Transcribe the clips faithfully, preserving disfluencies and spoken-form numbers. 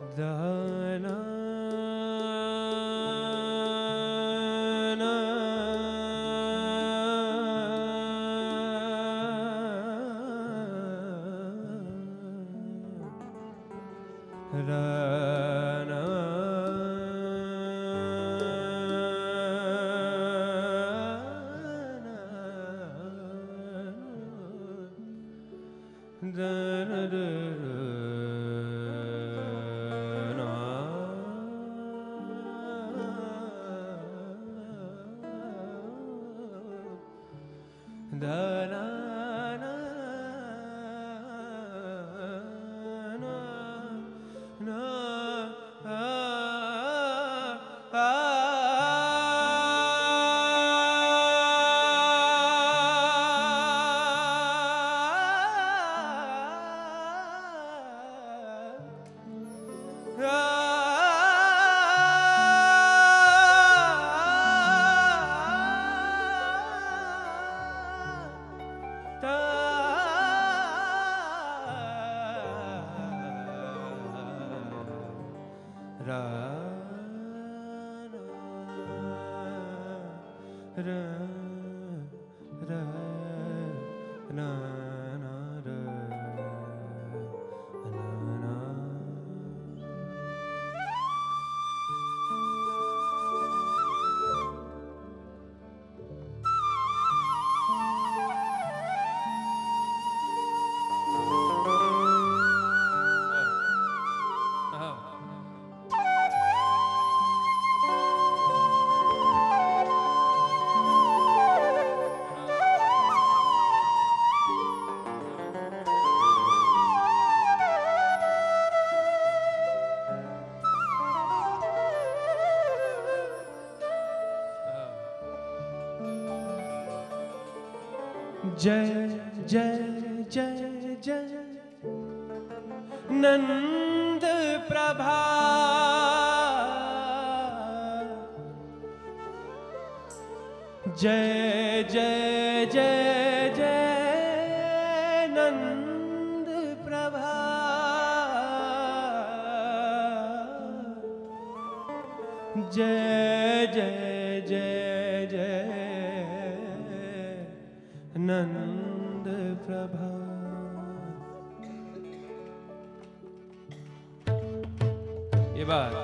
दाना जय जय जय जय नंद प्रभा जय जय जय जय नंद प्रभा जय जय जय जय नंद प्रभा। ये बात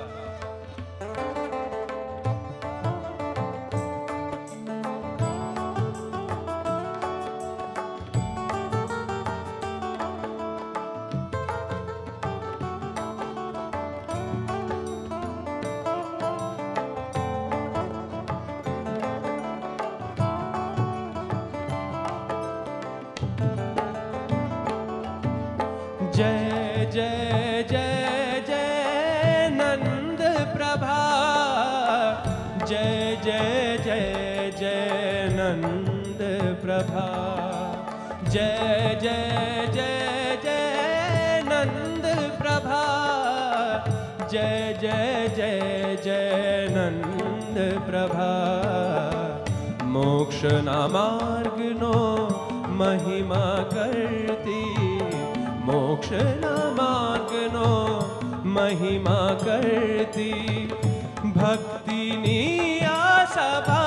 जय जय जय जय नंद प्रभा जय जय जय जय नंद प्रभा जय जय जय जय नंद प्रभा जय जय जय जय नंद प्रभा। मोक्ष ना मार्ग नो महिमा करती मोक्ष ना मार्ग नो महिमा करती भक्ति नी आसभा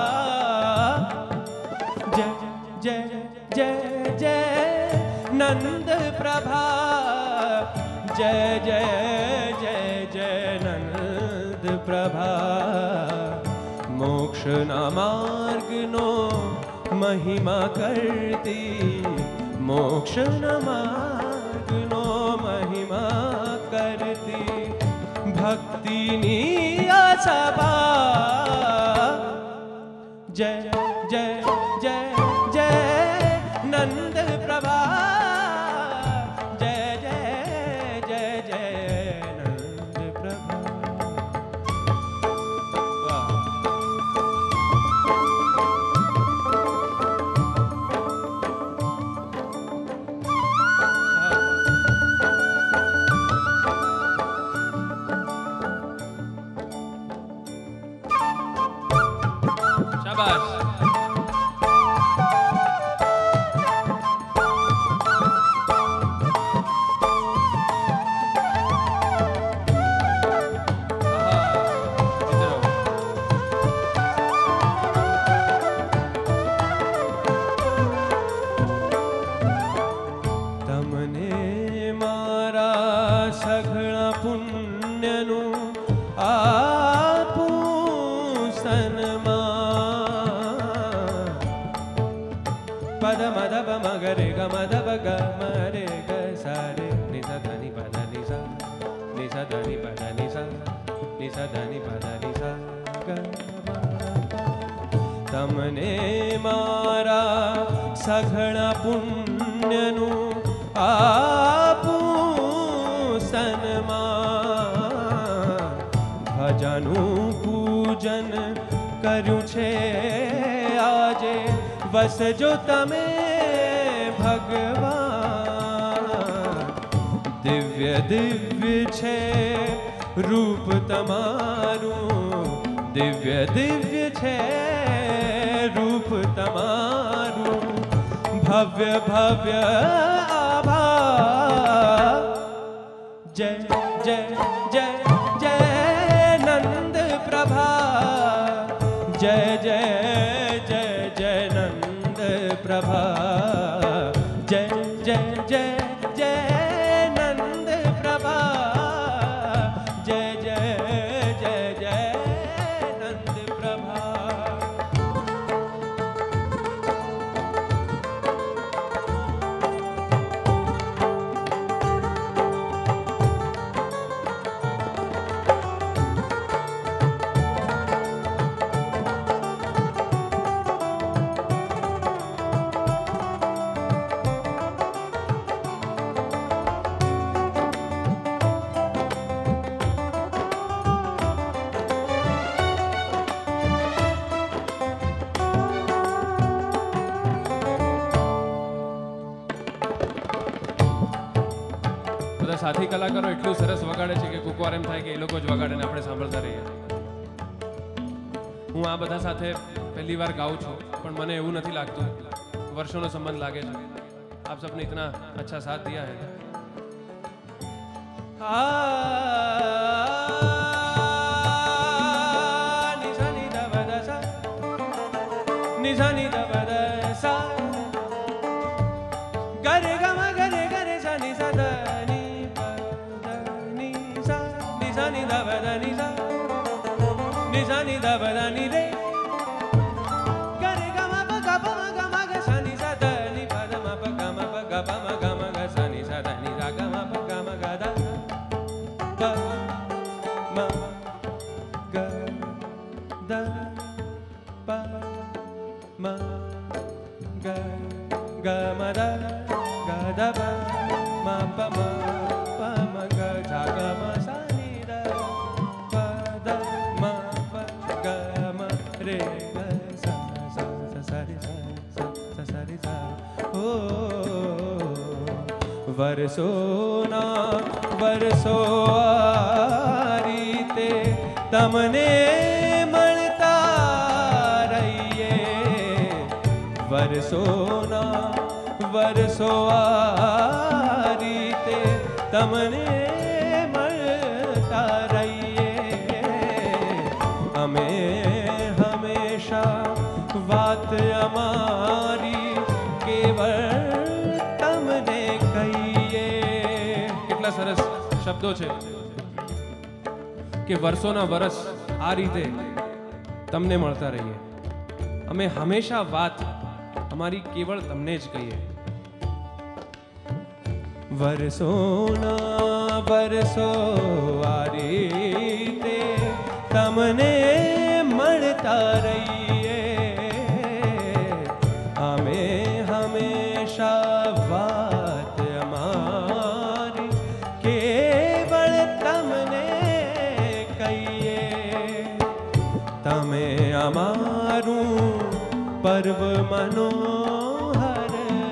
जय जय जय जय नंद प्रभा जय जय जय जय नंद प्रभा। मोक्ष ना मार्ग नो महिमा करती मोक्ष न मार्ग नो महिमा करती भक्ति नी आसभा जय जय जय जय नंद प्रभा जय जय जय जय नंद प्रभा। शाबाश। મારા સઘળા પુણ્યનું આપું સન્માન. પદ મદ પ મ ગ રે ગ મ દ પ ગ મ રે ગ સા રે નિ સ ધ નિ પ ધ નિ સા નિ સ ધ નિ પ ધ નિ સા નિ સ ધ નિ પ ધ નિ સા ગ મ પ. તમને મારા સઘળા પુણ્યનું આપું સન્માન. ભજનું પૂજન કર્યું છે આજે, વસજો તમે ભગવાન. દિવ્ય દિવ્ય છે રૂપ તમારું, દિવ્ય દિવ્ય છે રૂપ તમારું. ભવ્ય ભવ્ય આભાર. જય જય જય જય નંદ પ્રભા. જય જય જય જય નંદ પ્રભા. જય જય જય જય નંદ પ્રભા. જય જય જય જય નંદ પ્રભા. સાથી કલાકારો એટલું સરસ વગાડે છે કે કોક વાર એમ થાય કે એ લોકો જ વગાડે ને આપણે સાંભળતા રહીએ. હું આ બધા સાથે પહેલી વાર ગાઉં છું, પણ મને એવું નથી લાગતું, વર્ષોનો સંબંધ લાગે છે. આપ સબને ઇતના અચ્છા સાથ દિયા હૈ. નિશા નિ ધ વ દ સા નિશા નિ ધ વ દ સા ગરે ગ મ ગરે ગરે સા નિ સા ધ નિ પ દ નિ સા નિશા નિ ધ વ દ નિ સા નિશા નિ ધ વ દ નિ રે ગરે ગ મ પ ગ પ મ ગ મ ગ સા નિ સા ધ નિ પ દ મ પ ગ મ પ ગ પ મ ગ મ ગ સા નિ સા ધ નિ રા ગ મ પ ગ મ ગ દ પ મ ગ દ પ મ ગ ગ મ દ ગ દ પ મ પ મ પ મ ગ ઝા ગ મ સા નિ દ પ દ મ પ ગ મ રે ગ સા સા સા સા રે સા સા સા રે સા. ઓ વર્ષોના વર્ષો આ રીતે તમને મળતા રહીએ. વર્ષોના વર્ષો આ રીતે તમને મળતા રહીએ. અમે હંમેશા વાત અમારી કેવળ તમને કહીએ. કેટલા સરસ શબ્દો છે કે વર્ષોના વર્ષ આ રીતે તમને મળતા રહીએ. અમે હંમેશા વાત અમારી કેવળ તમને જ કહીએ. વર્ષોના વર્ષો આ રીતે તમને મળતા રહીએ. અમે હંમેશા વાત અમારી કેવળ તમને કહીએ. તમે અમારું પર્વ મનોહર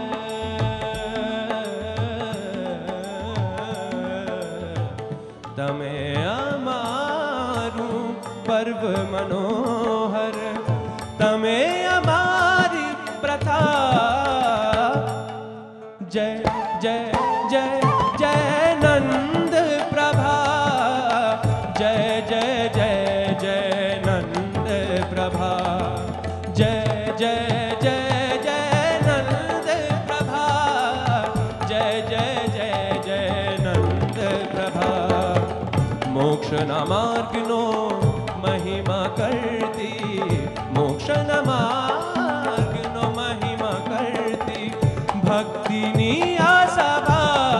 તમે અમારું પર્વ મનોહર તમે અમારી પ્રથા. જય જય જય જય નંદ પ્રભા. જય જય જય જય નંદ પ્રભા. જય જય જય જય નંદ પ્રભા. જય જય જય મોક્ષના માર્ગનો મહિમા કરતી, મોક્ષના માર્ગનો મહિમા કરતી ભક્તિની આ સભા.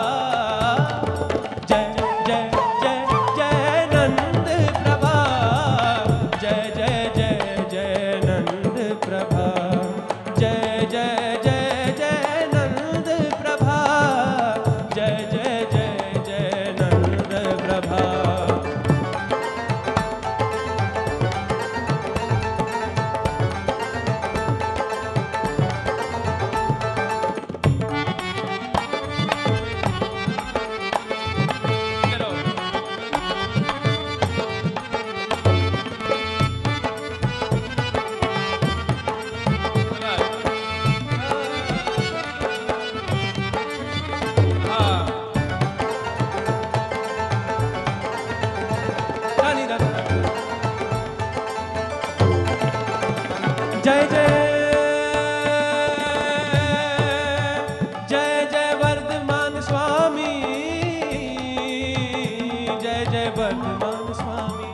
જય જય જય જય નંદ પ્રભા, જય જય જય જય નંદ પ્રભા, જય જય જય જય નંદ પ્રભા, જય જય જય જય નંદ પ્રભા. जय जय जय जय वर्धमान स्वामी, जय जय वर्धमान स्वामी,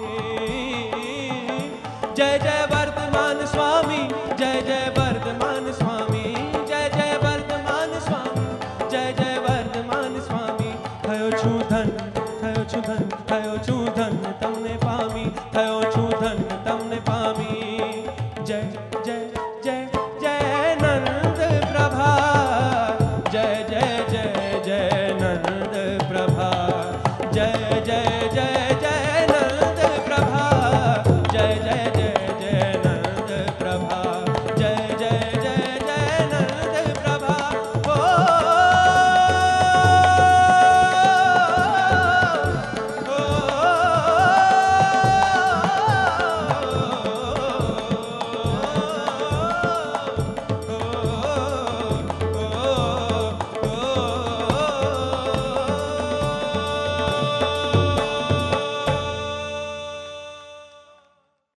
जय जय वर्धमान स्वामी, जय जय वर्धमान स्वामी, जय जय वर्धमान स्वामी, जय जय वर्धमान स्वामी. थयो छु धन, थयो छु धन, थयो छु